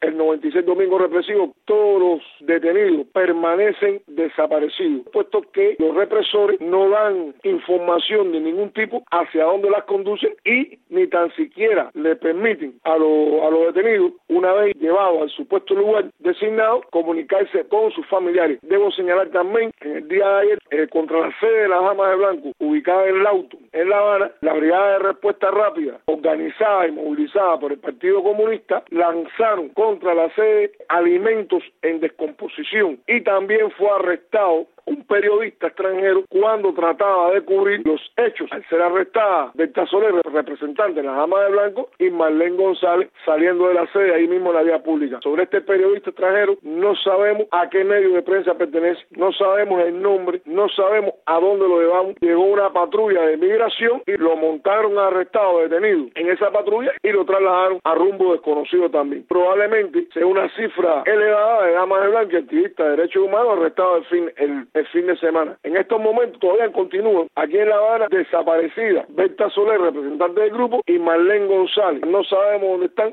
el 96 domingo represivo, todos los detenidos permanecen desaparecidos, puesto que los represores no dan información de ningún tipo hacia dónde las conducen y ni tan siquiera le permiten a los detenidos, una vez llevados al supuesto lugar designado, comunicarse con sus familiares. Debo señalar también que en el día de ayer, contra la sede de las Damas de Blanco, ubicada en Lauto, en La Habana, la Brigada de Respuesta Rápida, organizada y movilizada por el Partido Comunista, lanzaron contra la sede alimentos en descomposición y también fue arrestado un periodista extranjero cuando trataba de cubrir los hechos. Al ser arrestada Berta Soler, representante de las Damas de Blanco, y Marlene González saliendo de la sede ahí mismo en la vía pública. Sobre este periodista extranjero no sabemos a qué medio de prensa pertenece, no sabemos el nombre, no sabemos a dónde lo llevamos. Llegó una patrulla de migración y lo montaron arrestado, detenido en esa patrulla y lo trasladaron a rumbo desconocido también. Probablemente sea una cifra elevada de Damas de Blanco y activistas de derechos humanos arrestados el fin de semana. En estos momentos todavía continúan aquí en La Habana desaparecida Berta Soler, representante del grupo, y Marlene González. No sabemos dónde están